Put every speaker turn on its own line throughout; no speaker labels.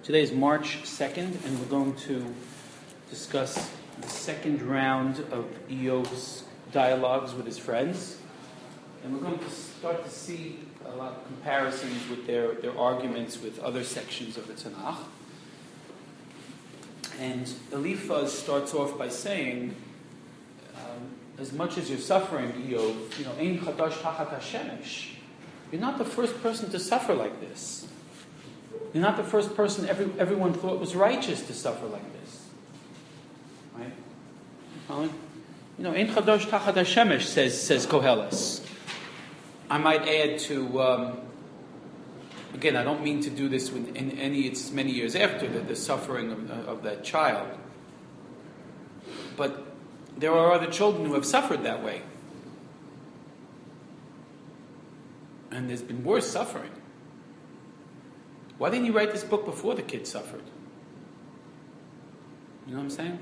Today is March 2nd, and we're going to discuss the second round of Eob's dialogues with his friends. And we're going to start to see a lot of comparisons with their arguments with other sections of the Tanakh. And Eliphaz starts off by saying, as much as you're suffering, Eob, Ein chadash tachat hashemesh, you're not the first person to suffer like this. You're not the first person everyone thought was righteous to suffer like this. Right? Ein chadash tachat hashemesh, says Koheles. I might add to, again, I don't mean to do this it's many years after the suffering of that child. But there are other children who have suffered that way. And there's been worse suffering. Why didn't you write this book before the kid suffered? You know what I'm saying?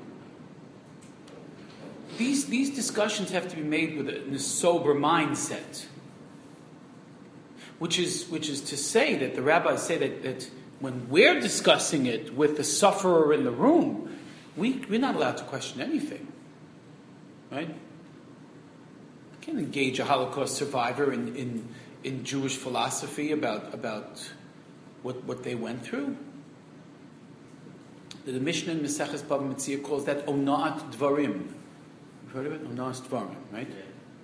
These discussions have to be made with a sober mindset. Which is to say that the rabbis say that when we're discussing it with the sufferer in the room, we're not allowed to question anything. Right? I can't engage a Holocaust survivor in Jewish philosophy about what they went through. The Mishnah in Maseches Bava Metzia calls that Ona'at Dvarim. You've heard of it? Ona'at Dvarim, right? Yeah.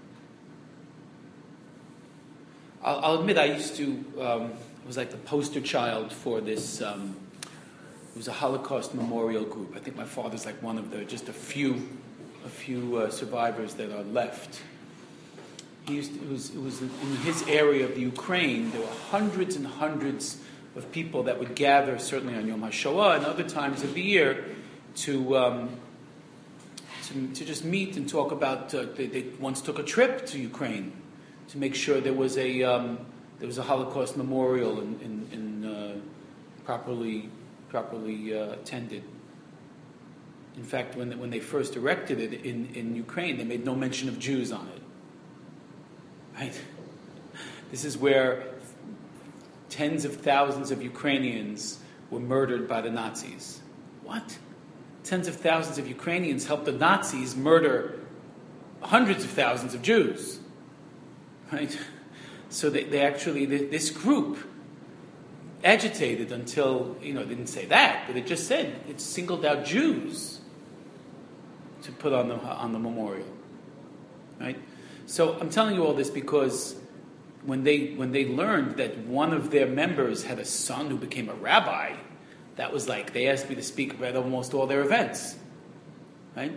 I'll admit I used to, I was like the poster child for this, it was a Holocaust memorial group. I think my father's like one of just a few survivors that are left. It was in his area of the Ukraine, there were hundreds and hundreds of people that would gather, certainly on Yom HaShoah and other times of the year, to just meet and talk about, they once took a trip to Ukraine to make sure there was a Holocaust memorial and properly attended. In fact, when they first erected it in Ukraine, they made no mention of Jews on it. Right? This is where tens of thousands of Ukrainians were murdered by the Nazis. What? Tens of thousands of Ukrainians helped the Nazis murder hundreds of thousands of Jews. Right? So they actually, this group agitated until, didn't say that, but it just said it singled out Jews to put on the memorial. Right? So I'm telling you all this because when they learned that one of their members had a son who became a rabbi, that was like, they asked me to speak about almost all their events. Right?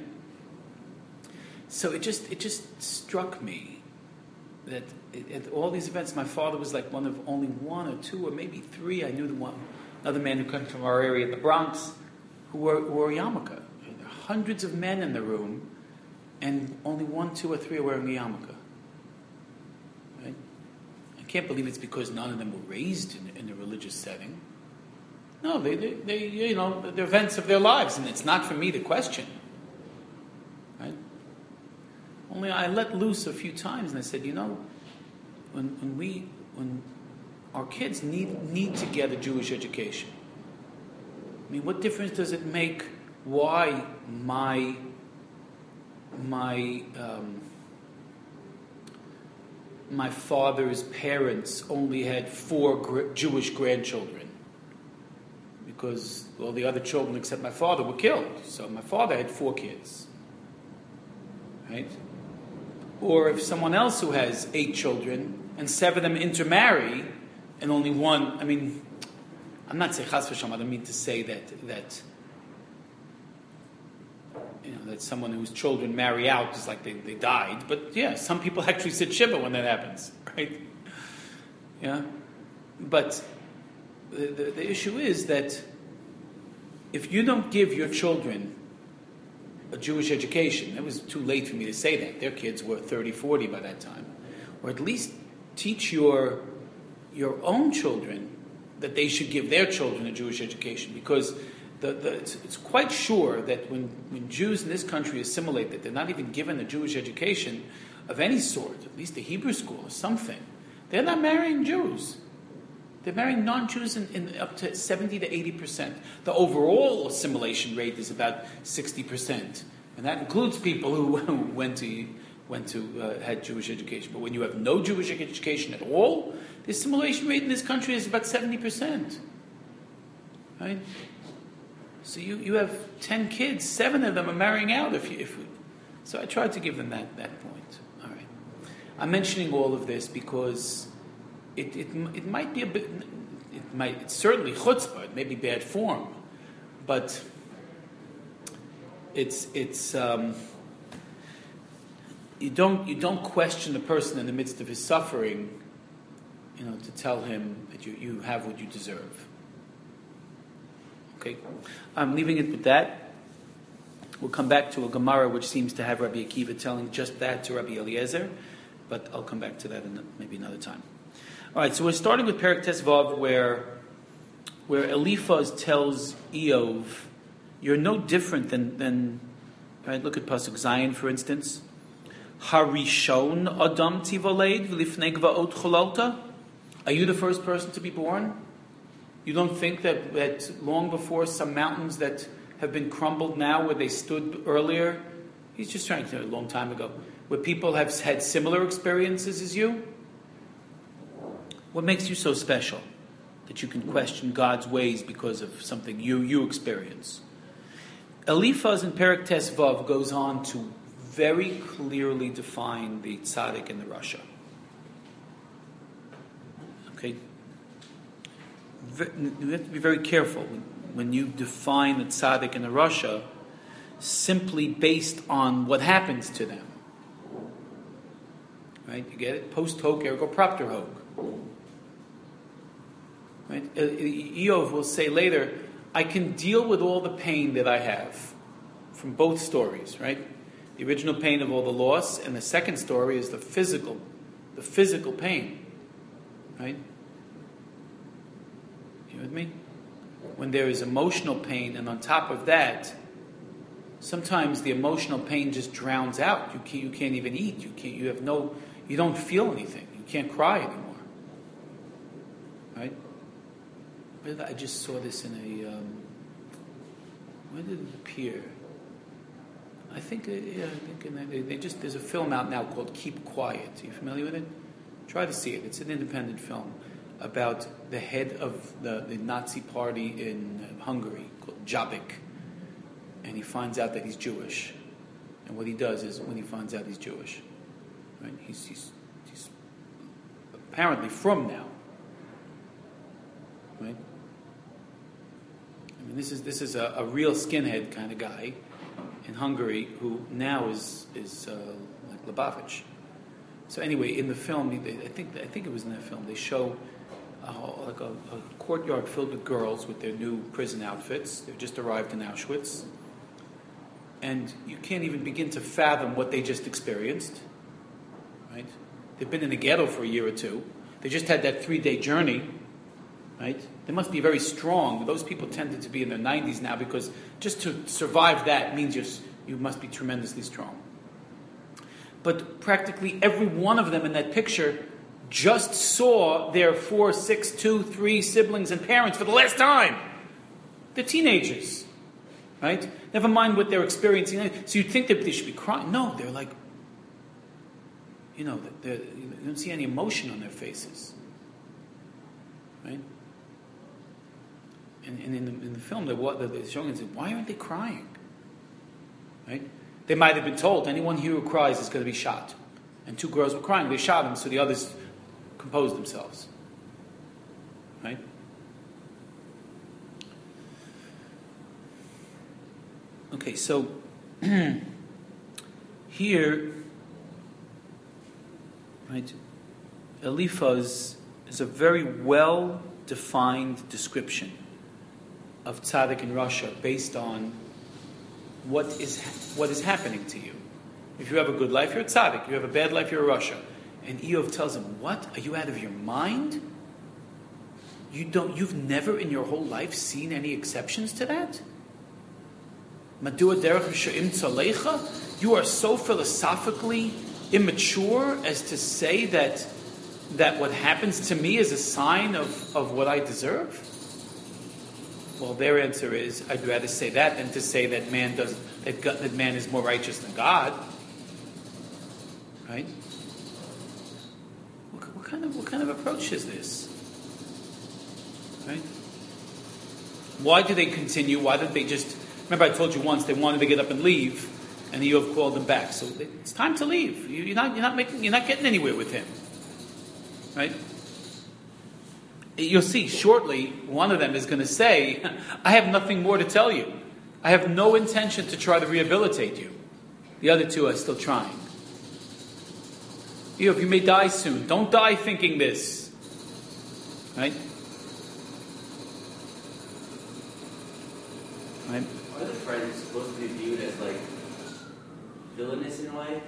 So it just struck me that at all these events, my father was like one of only one or two or maybe three. I knew another man who came from our area in the Bronx who wore a yarmulke. There are hundreds of men in the room, and only one, two, or three are wearing a yarmulke. Right? I can't believe it's because none of them were raised in a religious setting. No, they're events of their lives, and it's not for me to question. Right? Only I let loose a few times, and I said, when our kids need to get a Jewish education. I mean, what difference does it make why my father's parents only had 4 Jewish grandchildren? Because all the other children except my father were killed. So my father had 4 kids. Right? Or if someone else who has 8 children and 7 of them intermarry and only one, I'm not saying chas v'shalom, I don't mean to say that someone whose children marry out is like they died. But yeah, some people actually sit shiva when that happens, right? Yeah. But the issue is that if you don't give your children a Jewish education, it was too late for me to say that. Their kids were 30, 40 by that time. Or at least teach your own children that they should give their children a Jewish education. Because it's quite sure that when Jews in this country assimilate, that they're not even given a Jewish education of any sort, at least a Hebrew school or something, they're not marrying Jews. They're marrying non-Jews in up to 70 to 80%. The overall assimilation rate is about 60%, and that includes people who had Jewish education. But when you have no Jewish education at all, the assimilation rate in this country is about 70%. Right? So you have 10 kids, 7 of them are marrying out. So I tried to give them that point. All right. I'm mentioning all of this because it might be a bit. It's certainly chutzpah. It may be bad form, but it's you don't question the person in the midst of his suffering, to tell him that you have what you deserve. Okay, I'm leaving it with that. We'll come back to a Gemara which seems to have Rabbi Akiva telling just that to Rabbi Eliezer, but I'll come back to that maybe another time. All right, so we're starting with Perek Tes Vav, where Eliphaz tells Eov, "You're no different than." Right, look at Pasuk Zayin, for instance. Harishon Adam Tivoled v'lifnei Gvaot Cholalta. Are you the first person to be born? You don't think that long before some mountains that have been crumbled now, where they stood earlier, he's just trying to say a long time ago, where people have had similar experiences as you? What makes you so special that you can question God's ways because of something you experience? Eliphaz in Perek Tes Vav goes on to very clearly define the tzaddik and the rasha. Okay? You have to be very careful when you define the tzaddik and the rasha simply based on what happens to them. Right? You get it? Post hoc ergo propter hoc. Right? Eov will say later, I can deal with all the pain that I have from both stories, right? The original pain of all the loss, and the second story is the physical pain, right? You with me? When there is emotional pain, and on top of that, sometimes the emotional pain just drowns out. You can't even eat. You don't feel anything. You can't cry anymore, right? I just saw this in a. Where did it appear? I think there's a film out now called Keep Quiet. Are you familiar with it? Try to see it. It's an independent film about the head of the Nazi party in Hungary called Jobbik, and he finds out that he's Jewish. And what he does is, when he finds out he's Jewish, right? He's apparently from now, right? I mean, this is a real skinhead kind of guy in Hungary who now is like Lubavitch. So anyway, in the film, I think it was in that film, they show like a courtyard filled with girls with their new prison outfits. They've just arrived in Auschwitz, and you can't even begin to fathom what they just experienced. Right? They've been in the ghetto for a year or two. They just had that 3-day journey. Right? They must be very strong. Those people tended to be in their 90s now, because just to survive that means you must be tremendously strong. But practically every one of them in that picture just saw their 4, 6, 2, 3 siblings and parents for the last time. They're teenagers. Right? Never mind what they're experiencing. So you'd think that they should be crying. No, they're like, you don't see any emotion on their faces. Right? And in the film, they're showing us, why aren't they crying? Right? They might have been told, anyone here who cries is going to be shot. And 2 girls were crying. They shot them, so the others composed themselves. Right? Okay, so here, right, Eliphaz is a very well-defined description of tzaddik and rasha based on what is happening to you. If you have a good life, you're a tzaddik. You have a bad life, you're a rasha. And Eov tells him, "What? Are you out of your mind? You've never in your whole life seen any exceptions to that? Madua derech she'im tzalecha? You are so philosophically immature as to say that that what happens to me is a sign of what I deserve? Well, their answer is, I'd rather say that than to say that that man is more righteous than God. Right? What kind of approach is this? Right? Why do they continue? Why did they just? Remember, I told you once they wanted to get up and leave, and Eov called them back. So it's time to leave. You're not getting anywhere with him. Right? You'll see shortly, one of them is going to say, I have nothing more to tell you. I have no intention to try to rehabilitate you. The other two are still trying. You may die soon. Don't die thinking this. Right? Right?
Are the friends supposed to be viewed as like villainous in a way?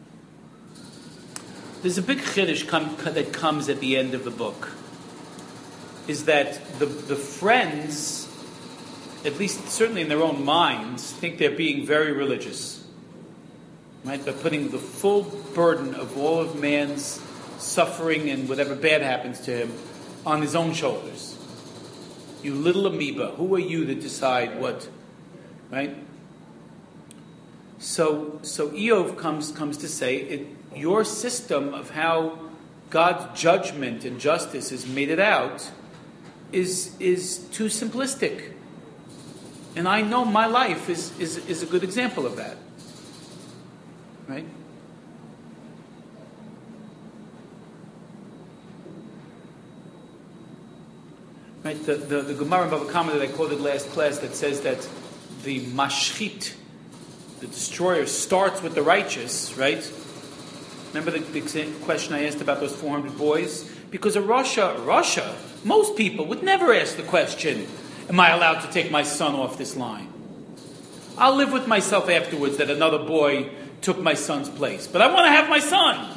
There's a big chiddush that comes at the end of the book. Is that the friends, at least certainly in their own minds, think they're being very religious. Right? By putting the full burden of all of man's suffering and whatever bad happens to him on his own shoulders. You little amoeba, who are you to decide what? Right? So Eov comes to say, your system of how God's judgment and justice has made it out is too simplistic. And I know my life is a good example of that. Right? Right? The Gemara in Bava Kama that I quoted last class that says that the mashchit, the destroyer, starts with the righteous, right? Remember the question I asked about those 400 boys? Because in Russia, most people would never ask the question, am I allowed to take my son off this line? I'll live with myself afterwards that another boy took my son's place. But I want to have my son.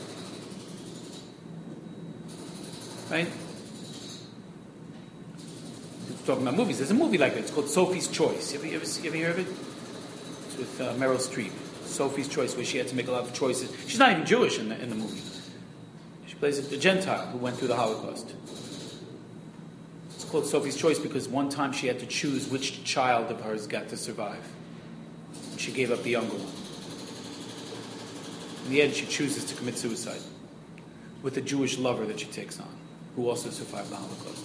Right? Talking about movies. There's a movie like that. It's called Sophie's Choice. You ever hear of it? It's with Meryl Streep. Sophie's Choice, where she had to make a lot of choices. She's not even Jewish in the movie. She plays a Gentile who went through the Holocaust. It's called Sophie's Choice because one time she had to choose which child of hers got to survive. And she gave up the younger one. In the end, she chooses to commit suicide with a Jewish lover that she takes on, who also survived the Holocaust.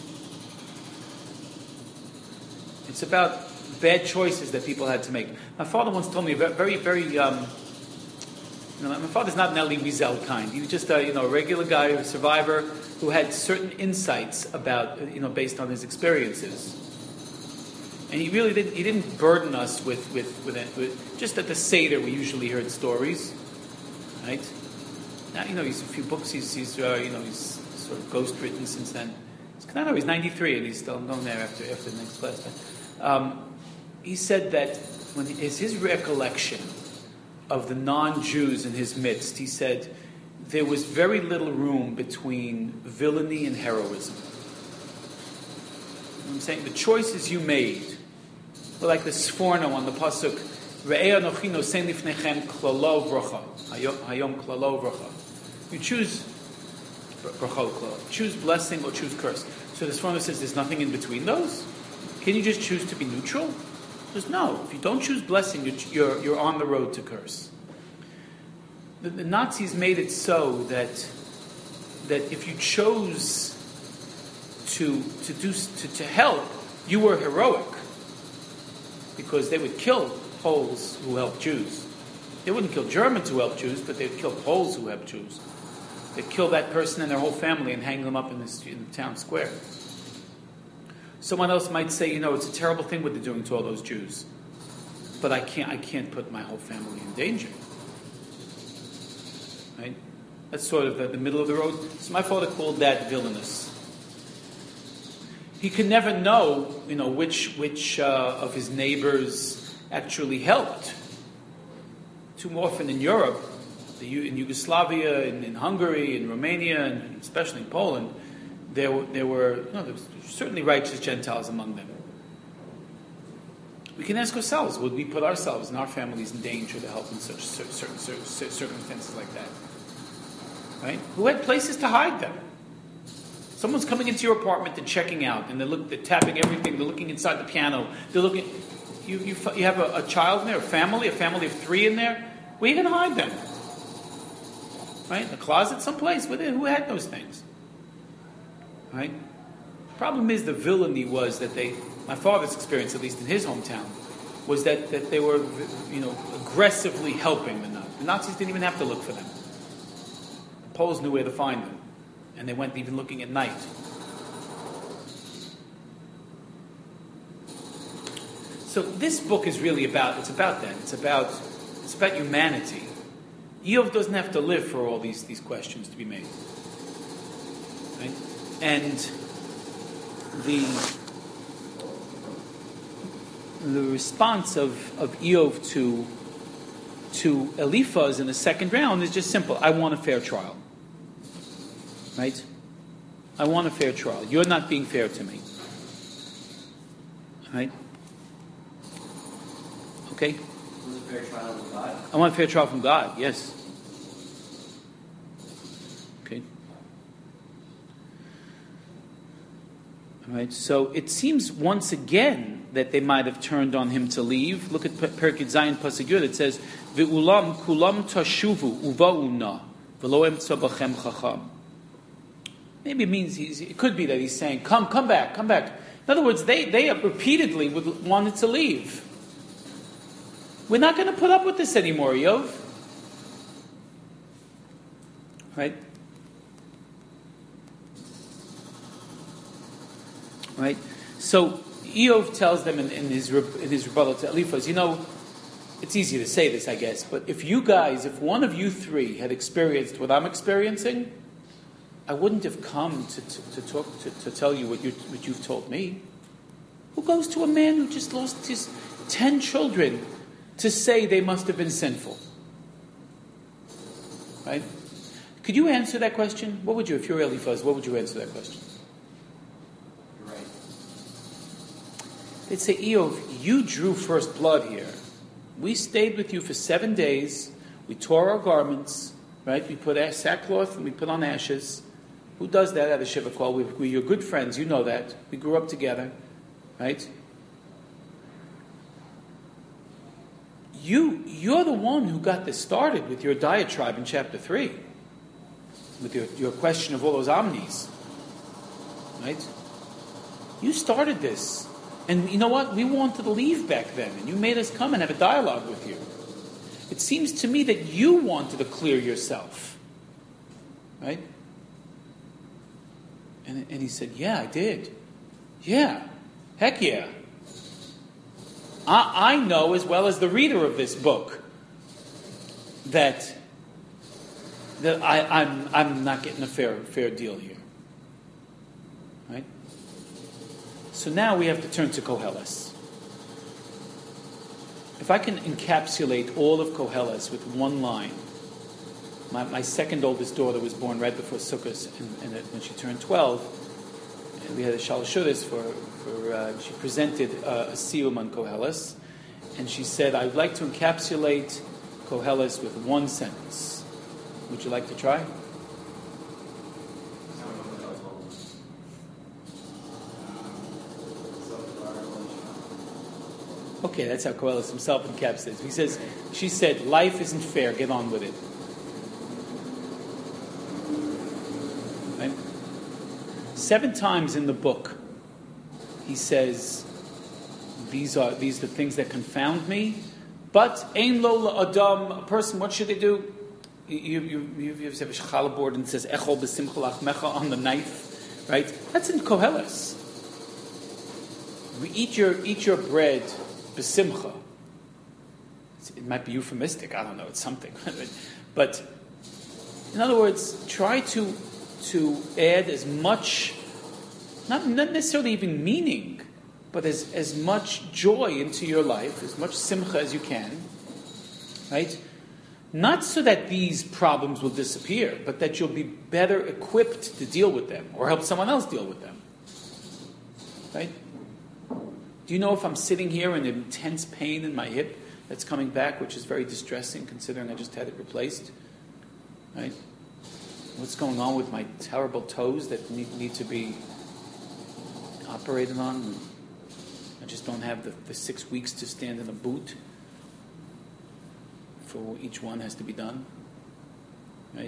It's about bad choices that people had to make. My father once told me very, my father's not an Elie Wiesel kind. He was just a regular guy, a survivor who had certain insights about, based on his experiences. And he really didn't burden us with just at the Seder we usually heard stories, right? Now, he's a few books, he's sort of ghost written since then. He's 93 and he's still going there after the next class. He said that when his recollection of the non-Jews in his midst, he said there was very little room between villainy and heroism. I'm saying the choices you made were like the Sforno on the pasuk, Re'eh Anochi nosen lifnechem klalo v'rocha, hayom klalo v'rocha. You choose choose blessing or choose curse. So the Sforno says there's nothing in between those. Can you just choose to be neutral? Just no. If you don't choose blessing, you're on the road to curse. The Nazis made it so that if you chose to help, you were heroic, because they would kill Poles who helped Jews. They wouldn't kill Germans who helped Jews, but they'd kill Poles who helped Jews. They'd kill that person and their whole family and hang them up in the town square. Someone else might say, it's a terrible thing what they're doing to all those Jews, but I can't put my whole family in danger. Right? That's sort of the middle of the road. So my father called that villainous. He could never know, which of his neighbors actually helped. Too often in Europe, in Yugoslavia, in Hungary, in Romania, and especially in Poland, there were certainly righteous Gentiles among them. We can ask ourselves, would we put ourselves and our families in danger to help in such certain circumstances like that? right? Who had places to hide them. Someone's coming into your apartment and checking out, and they're tapping everything. They're looking inside the piano. They're looking. You have a child in there, a family of 3 in there. Where are you going to hide them? Right? In the closet, someplace. Who had those things? Right? The problem is the villainy was that my father's experience, at least in his hometown, was that they were, aggressively helping the Nazis. The Nazis didn't even have to look for them. The Poles knew where to find them. And they went even looking at night. So this book is really about that. It's about humanity. Eov doesn't have to live for all these questions to be made. Right? And the response of Eov to Eliphaz in the second round is just simple. I want a fair trial. Right? I want a fair trial. You're not being fair to me. Right? Okay?
Was a fair trial with God?
I want a fair trial from God, yes. Okay? All right, so it seems once again that they might have turned on him to leave. Look at Perkid Zayin Pasuk Yud. It says, "Ve'ulam kulam tashuvu uva'una v'lo emtza bachem chacham." Maybe it means it could be that he's saying, come back. In other words, they repeatedly wanted to leave. We're not going to put up with this anymore, Eov. Right? Right? So Eov tells them in his rebuttal to Eliphaz, it's easy to say this, I guess, but if one of you 3 had experienced what I'm experiencing, I wouldn't have come to talk to tell you what you've told me. Who goes to a man who just lost his 10 children to say they must have been sinful? Right? Could you answer that question? What would you, if you're Eliphaz, what would you answer that question?
You're right.
They'd say, Eov, you drew first blood here. We stayed with you for 7 days. We tore our garments. Right? We put sackcloth and we put on ashes. Who does that at a Shiva Kol? We're your good friends. You know that. We grew up together. Right? You're the one who got this started with your diatribe in chapter 3. With your question of all those omnis. Right? You started this. And you know what? We wanted to leave back then. And you made us come and have a dialogue with you. It seems to me that you wanted to clear yourself. Right? And he said, yeah, I did. Yeah. Heck yeah. I know as well as the reader of this book that I'm not getting a fair deal here. Right? So now we have to turn to Koheles. If I can encapsulate all of Koheles with one line. My second oldest daughter was born right before Sukkot, and when she turned 12, we had a Shalashudis she presented a siyum on Koheles, and she said, I'd like to encapsulate Koheles with one sentence. Would you like to try? Okay, that's how Koheles himself encapsulates. She said, life isn't fair, get on with it. Right? 7 times in the book, he says, these are the things that confound me, but ein lo adam, a person, what should they do? You have a shechala board and it says, echol b'simcha lachmecha on the knife, right? That's in Koheles. We eat your bread b'simcha. It might be euphemistic, I don't know, it's something. But, in other words, try to add as much, not necessarily even meaning, but as much joy into your life, as much simcha as you can, right? Not so that these problems will disappear, but that you'll be better equipped to deal with them, or help someone else deal with them. Right? Do you know if I'm sitting here in intense pain in my hip that's coming back, which is very distressing considering I just had it replaced? Right? what's going on with my terrible toes that need to be operated on. I just don't have the 6 weeks to stand in a boot for each one has to be done, right?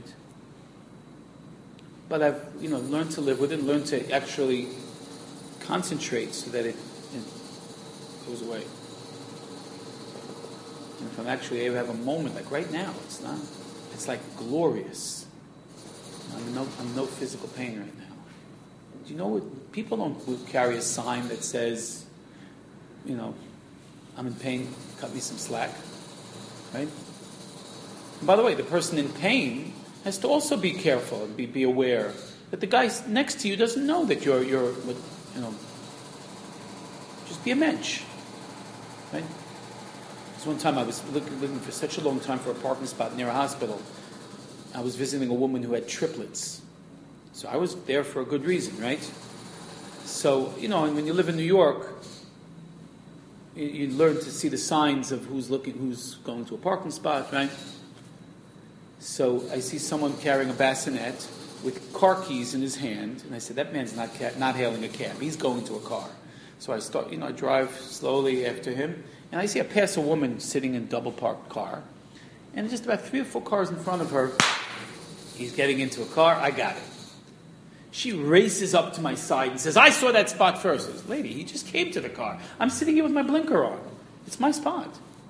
But I've learned to live with it, learned to actually concentrate so that it goes away. And if I'm actually able to have a moment, like right now, it's like glorious. I'm in no physical pain right now. Do you know what? People don't carry a sign that says, I'm in pain, cut me some slack, right? And by the way, the person in pain has to also be careful and be aware that the guy next to you doesn't know that you're just be a mensch, right? This one time I was looking for such a long time for a parking spot near a hospital. I was visiting a woman who had triplets. So I was there for a good reason, right? So, and when you live in New York, you learn to see the signs of who's going to a parking spot, right? So I see someone carrying a bassinet with car keys in his hand, and I said, that man's not hailing a cab. He's going to a car. So I start, I drive slowly after him, and I pass a woman sitting in a double-parked car, and just about 3 or 4 cars in front of her, he's getting into a car. I got it. She races up to my side and says, I saw that spot first. I said, lady, he just came to the car. I'm sitting here with my blinker on. It's my spot.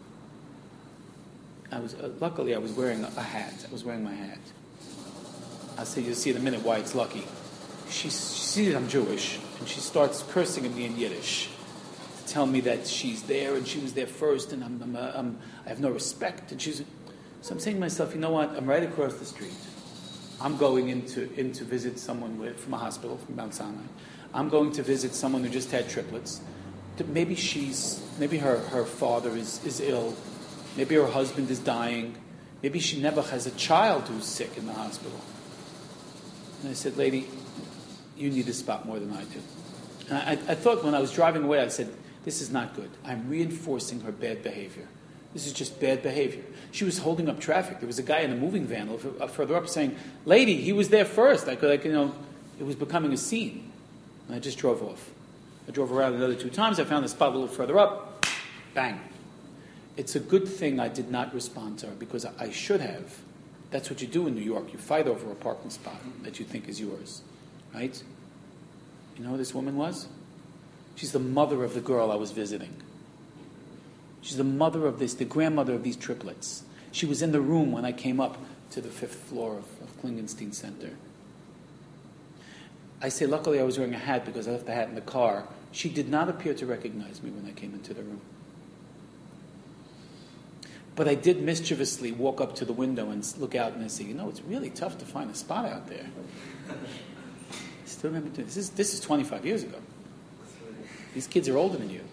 Luckily I was wearing a hat. I was wearing my hat. You'll see in a minute why it's lucky. She sees I'm Jewish, and she starts cursing at me in Yiddish to tell me that she's there and she was there first, and I have no respect. And so I'm saying to myself, you know what? I'm right across the street. I'm going in to visit someone from a hospital, from Mount Sinai. I'm going to visit someone who just had triplets. Maybe her father is ill. Maybe her husband is dying. Maybe she never has a child who's sick in the hospital. And I said, lady, you need this spot more than I do. And I thought when I was driving away, I said, this is not good. I'm reinforcing her bad behavior. This is just bad behavior. She was holding up traffic. There was a guy in a moving van further up saying, lady, he was there first. It was becoming a scene. And I just drove off. I drove around another 2 times. I found the spot a little further up. Bang. It's a good thing I did not respond to her, because I should have. That's what you do in New York. You fight over a parking spot that you think is yours. Right? You know who this woman was? She's the mother of the girl I was visiting. She's the mother of the grandmother of these triplets. She was in the room when I came up to the 5th floor of Klingenstein Center. I say, luckily I was wearing a hat because I left the hat in the car. She did not appear to recognize me when I came into the room. But I did mischievously walk up to the window and look out, and I say, it's really tough to find a spot out there. I still remember doing this. This is 25 years ago. These kids are older than you.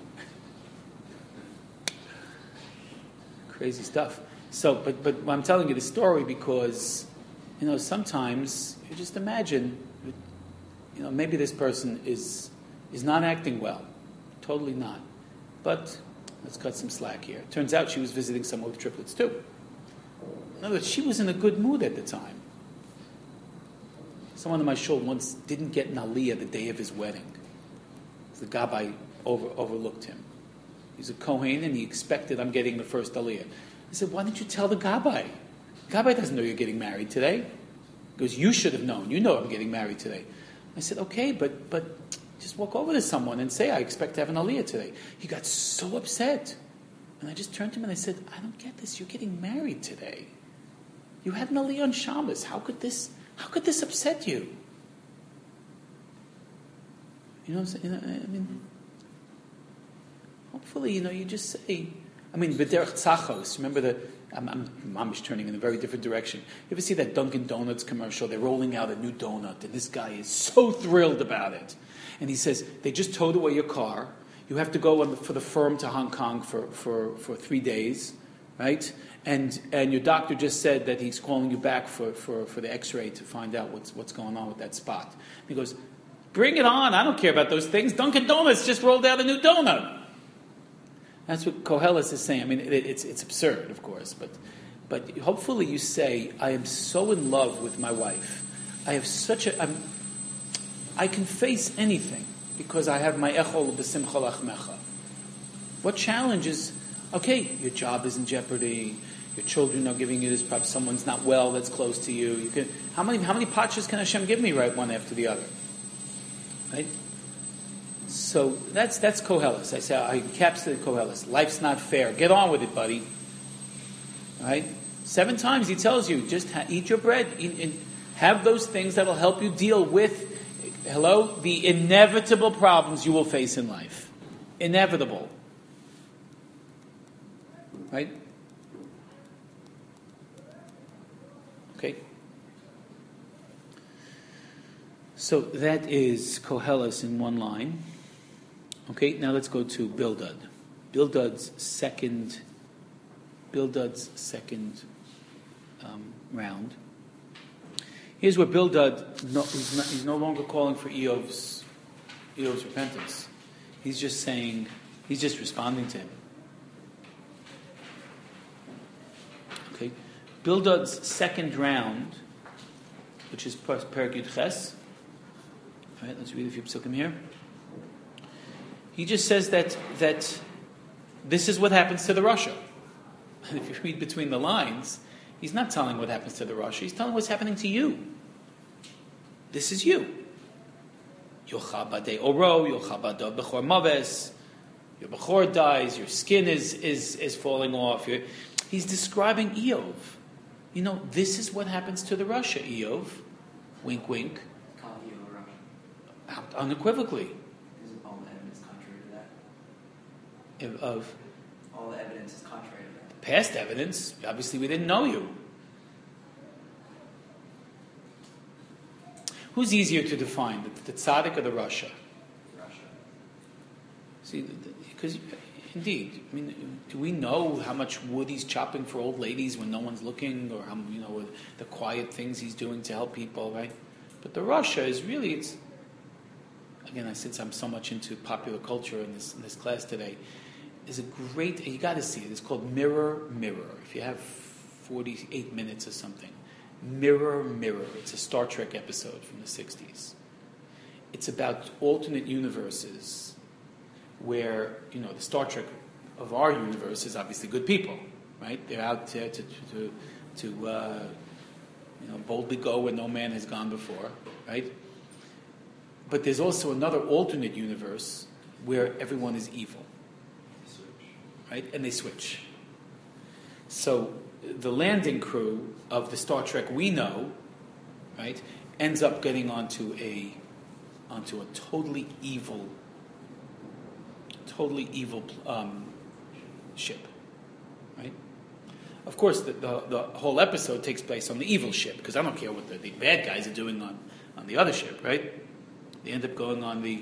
Crazy stuff. So, but I'm telling you the story because, sometimes you just imagine, maybe this person is not acting well. Totally not. But let's cut some slack here. Turns out she was visiting someone with triplets too. In other words, she was in a good mood at the time. Someone in my shul once didn't get an aliyah the day of his wedding. The gabbai overlooked him. He's a Kohen, and he expected I'm getting the first aliyah. I said, why didn't you tell the gabbai? The gabbai doesn't know you're getting married today. He goes, you should have known. You know I'm getting married today. I said, okay, but just walk over to someone and say, I expect to have an aliyah today. He got so upset. And I just turned to him and I said, I don't get this. You're getting married today. You had an aliyah on Shabbos. How could this upset you? You know what I'm saying? Hopefully, you just say, B'derech Tzachos, remember I'm turning in a very different direction. You ever see that Dunkin' Donuts commercial? They're rolling out a new donut, and this guy is so thrilled about it. And he says, they just towed away your car. You have to go for the firm to Hong Kong for 3 days, right? And your doctor just said that he's calling you back for the x-ray to find out what's going on with that spot. He goes, bring it on. I don't care about those things. Dunkin' Donuts just rolled out a new donut. That's what Koheles is saying. It's absurd, of course, But hopefully you say, I am so in love with my wife. I can face anything because I have my echol b'simcha lachmecha. What challenge is, okay, your job is in jeopardy, your children are giving you this, perhaps someone's not well that's close to you. You can, how many pachas can Hashem give me right one after the other? Right? So that's Koheles. I say, I encapsulate Koheles. Life's not fair. Get on with it, buddy. Right? 7 times he tells you, just eat your bread. Have those things that will help you deal with, the inevitable problems you will face in life. Inevitable. Right? Okay. So that is Koheles in one line. Okay, now let's go to Bildad. Bildad's second round. Here's where Bildad, he's no longer calling for Eov's repentance. He's just responding to him. Okay, Bildad's second round, which is Perek Yud Ches. All right, let's read a few psukim here. He just says that this is what happens to the Rasha. And if you read between the lines, he's not telling what happens to the Rasha. He's telling what's happening to you. This is you. Yochaba oro, yochaba bechor maves. Your bechor dies. Your skin is falling off. He's describing Eov. This is what happens to the Rasha. Eov, wink, wink. Unequivocally.
Isn't all the evidence contrary to that?
Of
all the evidence is contrary to that.
Past evidence, obviously we didn't know you. Who's easier to define, the tzaddik or the Rasha?
Russia.
See, because indeed, do we know how much wood he's chopping for old ladies when no one's looking, or how the quiet things he's doing to help people, right? But the Rasha is really, again, since I'm so much into popular culture in this class today, is a great, you got to see it. It's called Mirror, Mirror. If you have 48 minutes or something. Mirror, Mirror. It's a Star Trek episode from the 60s. It's about alternate universes where, the Star Trek of our universe is obviously good people, right? They're out there to boldly go where no man has gone before, right? But there's also another alternate universe where everyone is evil. Right? And they switch. So the landing crew of the Star Trek we know, right, ends up getting onto a totally evil ship. Right? Of course, the whole episode takes place on the evil ship, because I don't care what the bad guys are doing on the other ship, right? They end up going on the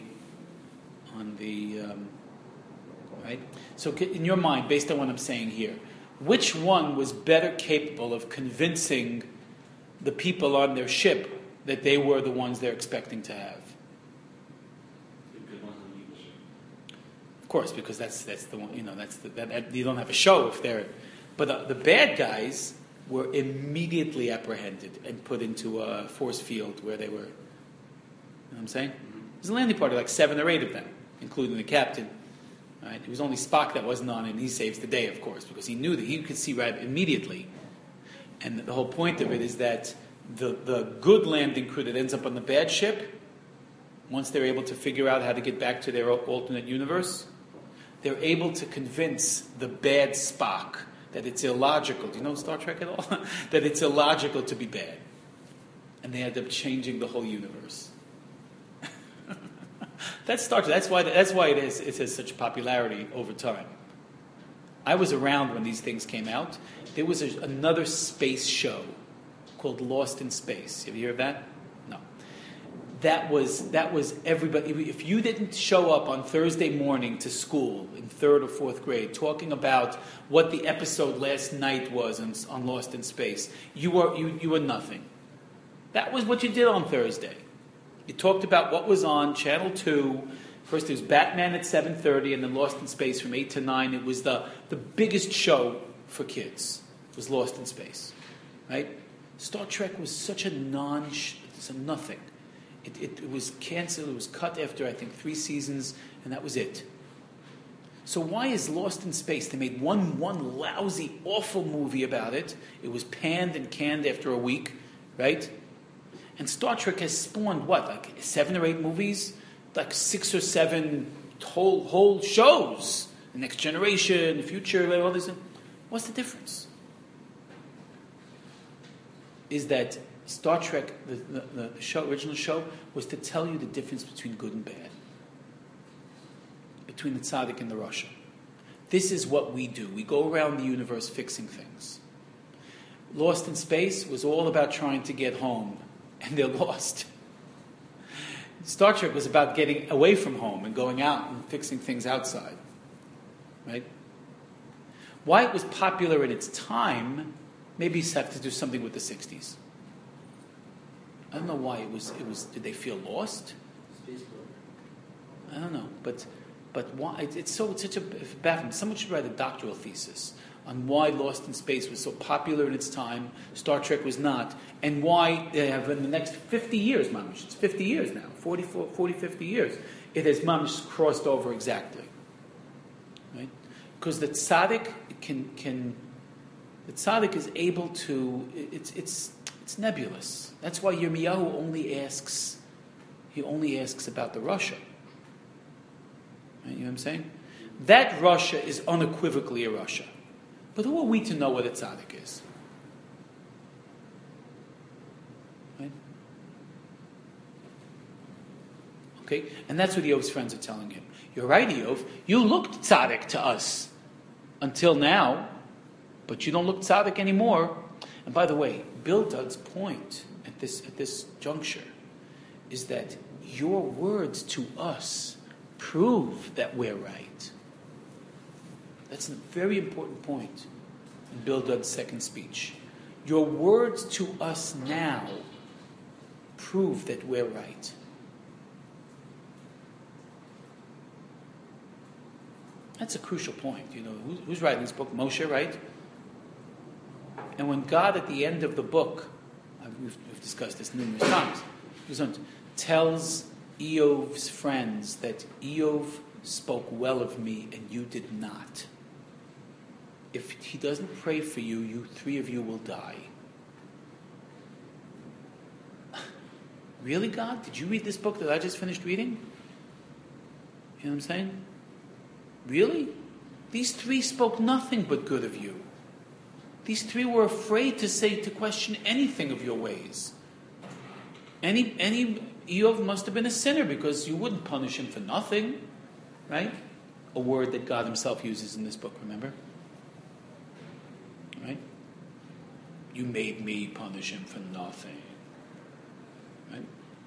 right? So in your mind, based on what I'm saying here, which one was better capable of convincing the people on their ship that they were the ones they're expecting to have?
The good ones on the evil ship.
Of course, because that's the one, that you don't have a show if they're... But the bad guys were immediately apprehended and put into a force field where they were... You know what I'm saying? There's a landing party, like 7 or 8 of them, including the captain. Right? It was only Spock that wasn't on it, and he saves the day, of course, because he knew that he could see right immediately. And the whole point of it is that the good landing crew that ends up on the bad ship, once they're able to figure out how to get back to their alternate universe, they're able to convince the bad Spock that it's illogical. Do you know Star Trek at all? That it's illogical to be bad. And they end up changing the whole universe. That's Star Trek. That's why it has such popularity over time. I was around when these things came out. There was another space show called Lost in Space. Have you heard of that? No. That was everybody. If you didn't show up on Thursday morning to school in 3rd or 4th grade talking about what the episode last night was on Lost in Space, you were nothing. That was what you did on Thursday. You talked about what was on Channel 2. First, there was Batman at 7:30, and then Lost in Space from 8 to 9. It was the biggest show for kids. was Lost in Space, right? Star Trek was such a it's a nothing. It was canceled, it was cut after, I think, 3 seasons, and that was it. So why is Lost in Space? They made one lousy, awful movie about it. It was panned and canned after a week, right? And Star Trek has spawned, what, like 7 or 8 movies? Like 6 or 7 whole shows. The Next Generation, the Future, all this. What's the difference? Is that Star Trek, the original show, was to tell you the difference between good and bad. Between the tzaddik and the rasha. This is what we do. We go around the universe fixing things. Lost in Space was all about trying to get home, and they're lost. Star Trek was about getting away from home and going out and fixing things outside. Right? Why it was popular in its time, maybe it's have to do something with the 60s. I don't know why it was. Did they feel lost? I don't know, but why? It's such a baffling. Someone should write a doctoral thesis on why Lost in Space was so popular in its time, Star Trek was not, and why they have in the next 50 years, mamish, it's 50 years now, 40, 50 years, it has mamish crossed over exactly. Right? Because the tzaddik the tzaddik is able to, it's nebulous. That's why Yirmiyahu only asks about the rasha. Right? You know what I'm saying? That rasha is unequivocally a rasha. But who are we to know what a tzaddik is? Right? Okay? And that's what Eov's friends are telling him. You're right, Eov. You looked tzaddik to us until now, but you don't look tzaddik anymore. And by the way, Bildad's point at this juncture is that your words to us prove that we're right. That's a very important point in Bildad's second speech. Your words to us now prove that we're right. That's a crucial point. You know, who's writing this book? Moshe, right? And when God, at the end of the book, we've discussed this numerous times, tells Eov's friends that Eov spoke well of me and you did not. If he doesn't pray for you, you 3 of you will die. Really, God? Did you read this book that I just finished reading? You know what I'm saying? Really? These 3 spoke nothing but good of you. These 3 were afraid to question anything of your ways. Any Eov must have been a sinner because you wouldn't punish him for nothing, right? A word that God himself uses in this book, remember? Right? You made me punish him for nothing. Right?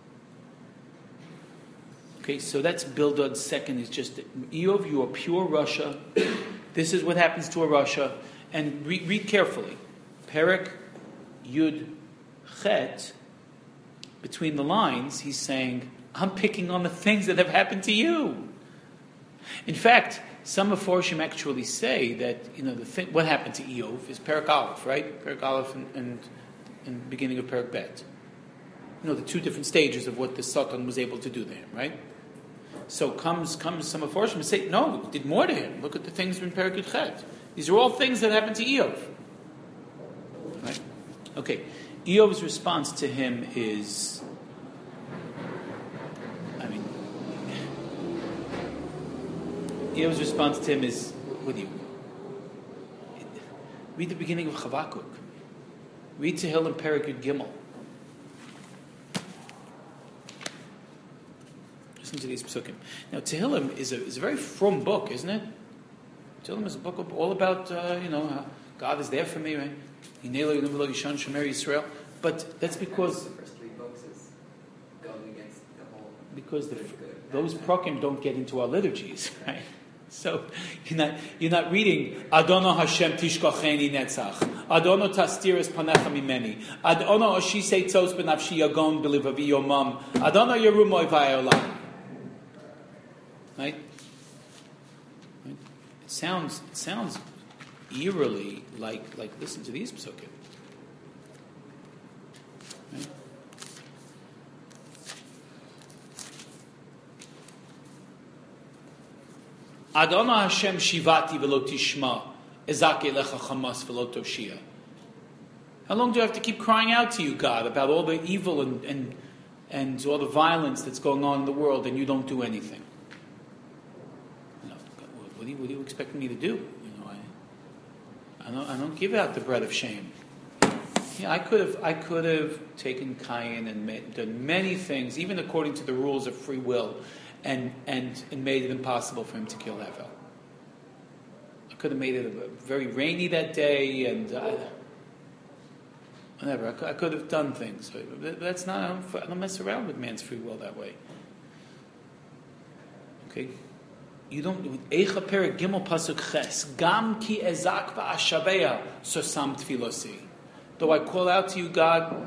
Okay, so that's Bildad's second, is just Eov, you are pure rasha. This is what happens to a rasha. And read carefully. Perek Yud Chet, between the lines, he's saying, I'm picking on the things that have happened to you. In fact, some Meforshim actually say that, you know, what happened to Eov is Perek Aleph, right? Perek Aleph and beginning of Perek Bet. You know, the 2 different stages of what the Satan was able to do to him, right? So comes some Meforshim and say, no, it did more to him. Look at the things in Perek Yud Chet. These are all things that happened to Eov. Right? Okay. Eov's response to him is, Eov's response to him is, what do you? Read the beginning of Chavakuk. Read Tehillim Perek Yud Gimel. Listen to these psukim. Now, Tehillim is a very frum book, isn't it? Tehillim is a book all about, God is there for me, right? But that's because
the first 3 books is going against the whole.
Because those prokim don't get into our liturgies, right? So you're not reading Adono Hashem Tishkocheni Netzach, Adono Tastiris Panecha Mimeni, Adono Oshisei Tzos Benafshi Yagon Belivavi Yomam, Adono Yerumoy Vayolam. Right? It sounds eerily like listen to these psukim. Right? Adonai Hashem shivati v'lo tishma, ezake lecha chamas v'lo toshia. How long do I have to keep crying out to you, God, about all the evil and all the violence that's going on in the world, and you don't do anything? What do you expect me to do? I don't give out the bread of shame. Yeah, I could have taken Cain and done many things, even according to the rules of free will, and made it impossible for him to kill Hevel. I could have made it very rainy that day, and whatever. I could have done things. But that's not. I don't mess around with man's free will that way. Okay. You don't. Eicha perek gimel pasuk ches. Gam ki ezak va'ashaveya sosam tfilosi. Though I call out to you, God.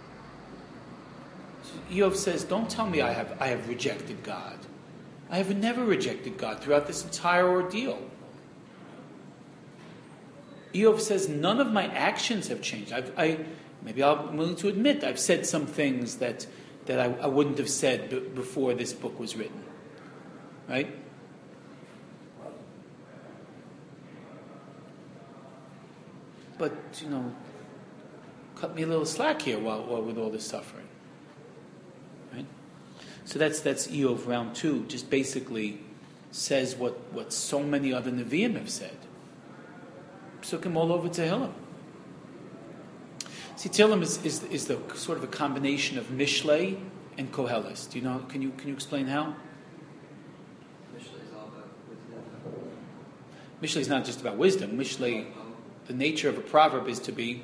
Eov says, "Don't tell me I have rejected God. I have never rejected God throughout this entire ordeal." Eov says, "None of my actions have changed. Maybe I'm willing to admit I've said some things that I wouldn't have said before this book was written, right?" But, cut me a little slack here while with all this suffering. Right? So that's Eov round 2, just basically says what so many other Nevi'im have said. Psukim all over Tehillim. See, Tehillim is the sort of a combination of Mishlei and Koheles. Do you know? Can you explain how?
Mishlei is all about wisdom.
Mishlei is not just about wisdom. Mishlei, the nature of a proverb is to be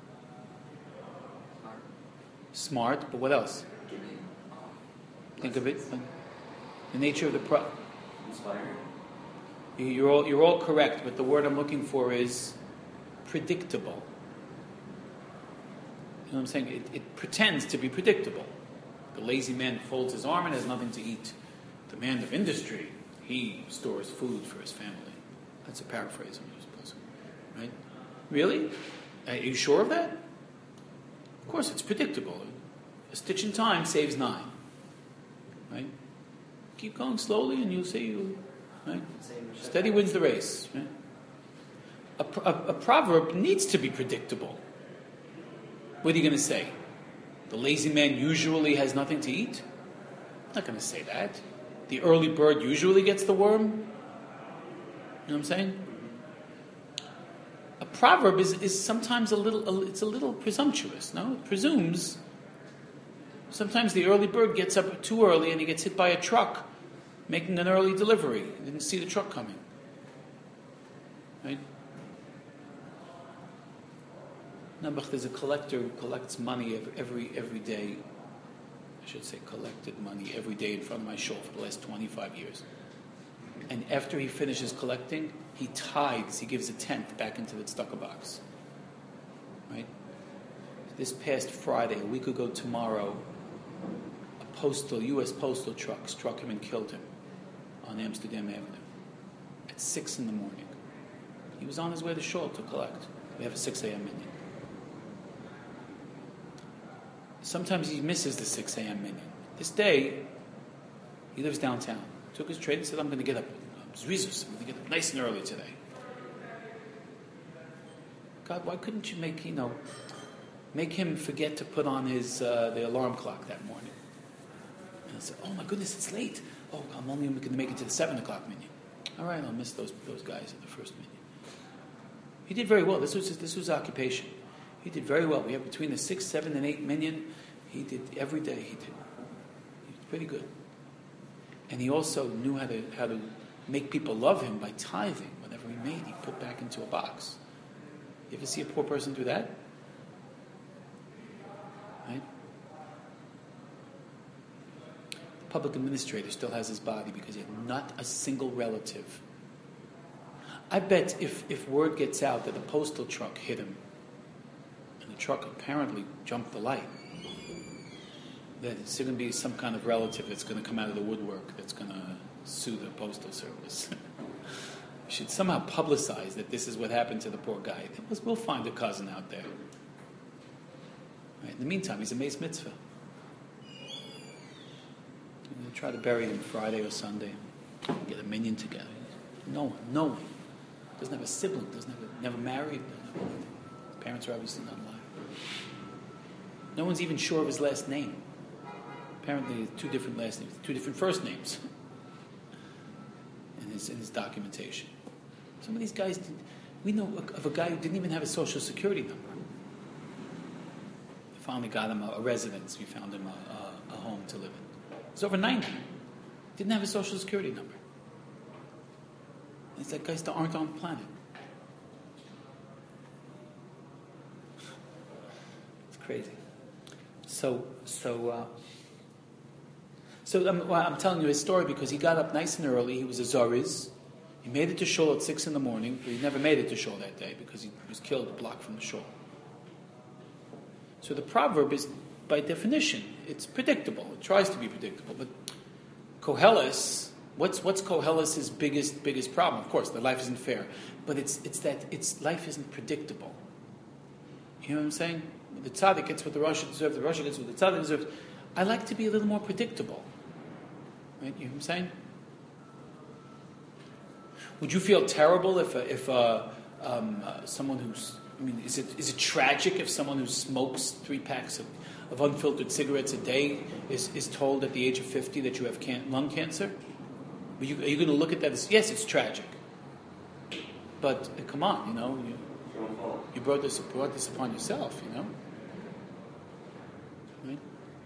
smart, but what else? Think of it. The nature of the proverb.
Inspiring.
You're all correct, but the word I'm looking for is predictable. You know what I'm saying? It pretends to be predictable. The lazy man folds his arm and has nothing to eat. The man of industry, he stores food for his family. That's a paraphrase, I'm supposing. Right? Really? Are you sure of that? Of course, it's predictable. A stitch in time saves 9. Right? Keep going slowly and you'll see right? Steady wins the race. Right? A proverb needs to be predictable. What are you going to say? The lazy man usually has nothing to eat? I'm not going to say that. The early bird usually gets the worm? You know what I'm saying? A proverb is sometimes a little presumptuous, no? It presumes. Sometimes the early bird gets up too early and he gets hit by a truck making an early delivery. He didn't see the truck coming. Right? Nabuch, there's a collector who collects money every day. I should say collected money every day in front of my shul for the last 25 years. And after he finishes collecting, he tithes, he gives a tenth back into the tzedakah box. Right? This past Friday, a week ago tomorrow, a U.S. postal truck struck him and killed him on Amsterdam Avenue at 6 a.m. He was on his way to shul to collect. We have a 6 a.m. minyan. Sometimes he misses the 6 a.m. minyan. This day, he lives downtown. Took his trade and said, I'm going to get up. I'm going to get up nice and early today. God, why couldn't you make him forget to put on his the alarm clock that morning? And I said, oh my goodness, it's late. Oh, I'm only going to make it to the 7 o'clock minyan. All right, I'll miss those guys at the first minyan. He did very well. This was his occupation. He did very well. We have between the 6, 7, and 8 minyan. He did every day. He did pretty good. And he also knew how to make people love him by tithing. Whatever he made, he put back into a box. You ever see a poor person do that? Right? The public administrator still has his body because he had not a single relative. I bet if word gets out that a postal truck hit him, and the truck apparently jumped the light, that it's going to be some kind of relative that's going to come out of the woodwork that's going to sue the postal service. We should somehow publicize that this is what happened to the poor guy. We'll find a cousin out there. Right? In the meantime, he's a Meis Mitzvah. We'll try to bury him Friday or Sunday. Get a minion together. No one. Doesn't have a sibling. Never married. His parents are obviously not alive. No one's even sure of his last name. Apparently, 2 different last names, 2 different first names in his documentation. Some of these guys, we know of a guy who didn't even have a social security number. We finally got him a residence. We found him a home to live in. He's over 90. Didn't have a social security number. It's like guys that aren't on the planet. It's crazy. So I'm telling you his story because he got up nice and early. He was a Zariz. He made it to shul at 6 a.m, but he never made it to shul that day because he was killed a block from the shul. So the proverb is, by definition, it's predictable. It tries to be predictable. But Koheles, what's Koheles' biggest problem? Of course, that life isn't fair. But it's life isn't predictable. You know what I'm saying? The tzaddik gets what the Rasha deserves, the Rasha gets what the tzaddik deserves. I like to be a little more predictable. Right? You know what I'm saying? Would you feel terrible if someone who's... I mean, is it tragic if someone who smokes 3 packs of unfiltered cigarettes a day is told at the age of 50 that you have lung cancer? Are you going to look at that as, yes, it's tragic. But come on, you brought this upon yourself, Right?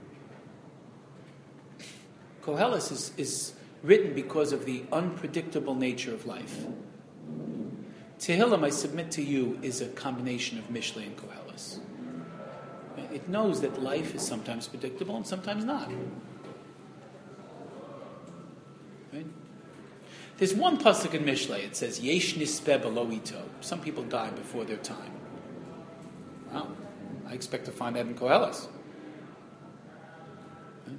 Koheles is written because of the unpredictable nature of life. Tehillim, I submit to you, is a combination of Mishlei and Koheles. It knows that life is sometimes predictable and sometimes not. Right? There's one pasuk in Mishlei. It says, "Yesh nispeh b'lo ito." Some people die before their time. Wow, I expect to find that in Koheles. Right?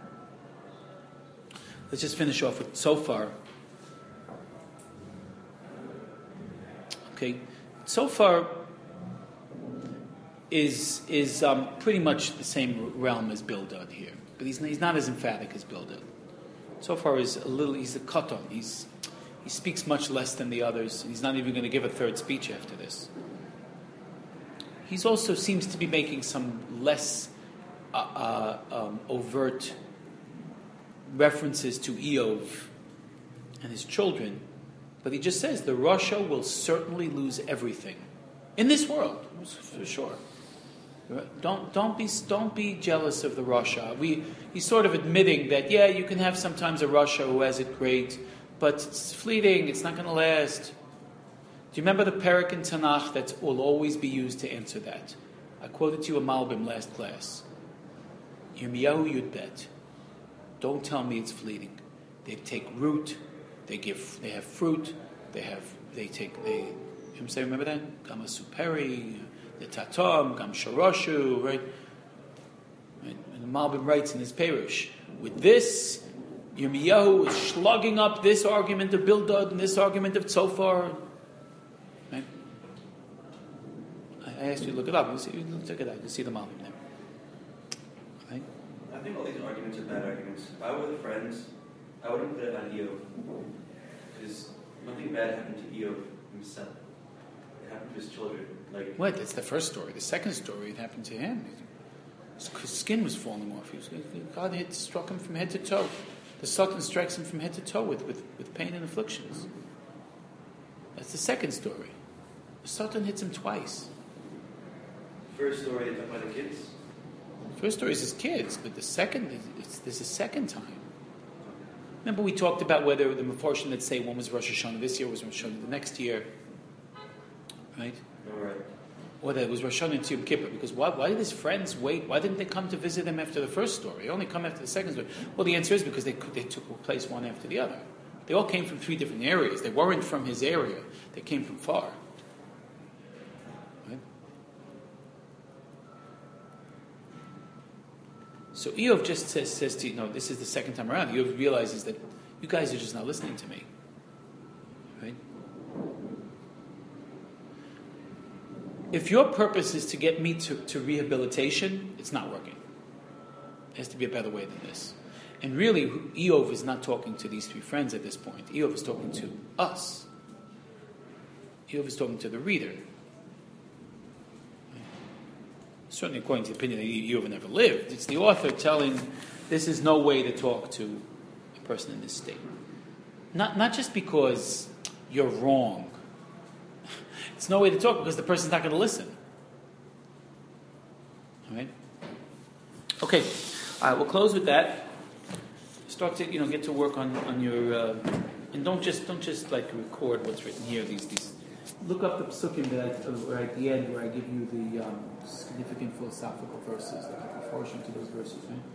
Let's just finish off with Tzofar. Okay, Tzofar is pretty much the same realm as Bildad here, but he's not as emphatic as Bildad. Tzofar he's a katan. He speaks much less than the others. He's not even going to give a third speech after this. He also seems to be making some less overt references to Eov and his children, but he just says the Rasha will certainly lose everything in this world, for sure. Don't be jealous of the Rasha. He's sort of admitting that you can have sometimes a Rasha who has it great, but it's fleeting. It's not going to last. Do you remember the parak in Tanakh that will always be used to answer that? I quoted to you a Malbim last class. Yirmiyahu Yudbet. Don't tell me it's fleeting. They take root. They have fruit. Remember that? Gama Superi, the Tatam, Gam Sharashu, right? And the Malbim writes in his Perush, with this, Yirmiyahu is slugging up this argument of Bildad and this argument of Tzofar. Right? I asked you to look it up. Check it out. You see the Malbim there. Right?
I think all these arguments are bad arguments. If I were the friends, I wouldn't put it on Eov. Because nothing bad happened to Eov himself. It happened to his children.
What? That's the first story. The second story, it happened to him. His skin was falling off. God struck him from head to toe. The Satan strikes him from head to toe with pain and afflictions. That's the second story. The Satan hits him twice.
First story, by the kids?
The first story is his kids, but the second, there's a second time. Remember we talked about whether the Mefarshim that say one was Rosh Hashanah this year, was Rosh Hashanah the next year. Right?
All right.
Or that it was Rosh Hashanah and Yom Kippur. Because why did his friends wait? Why didn't they come to visit him after the first story? They only come after the second story. Well, the answer is because they took place one after the other. They all came from 3 different areas. They weren't from his area. They came from far. Right? So Eov just says to you, no, this is the second time around. Eov realizes that you guys are just not listening to me. Right? If your purpose is to get me to rehabilitation, it's not working. There has to be a better way than this. And really, Eov is not talking to these three friends at this point. Eov is talking to us. Eov is talking to the reader. Certainly according to the opinion that Eov never lived. It's the author telling, this is no way to talk to a person in this state. Not just because you're wrong. It's no way to talk because the person's not going to listen. All right? Okay. All right, we'll close with that. Start to get to work on your and don't just like record what's written here. These look up the psukim that where at the end where I give you the significant philosophical verses, like a portion to those verses. Right?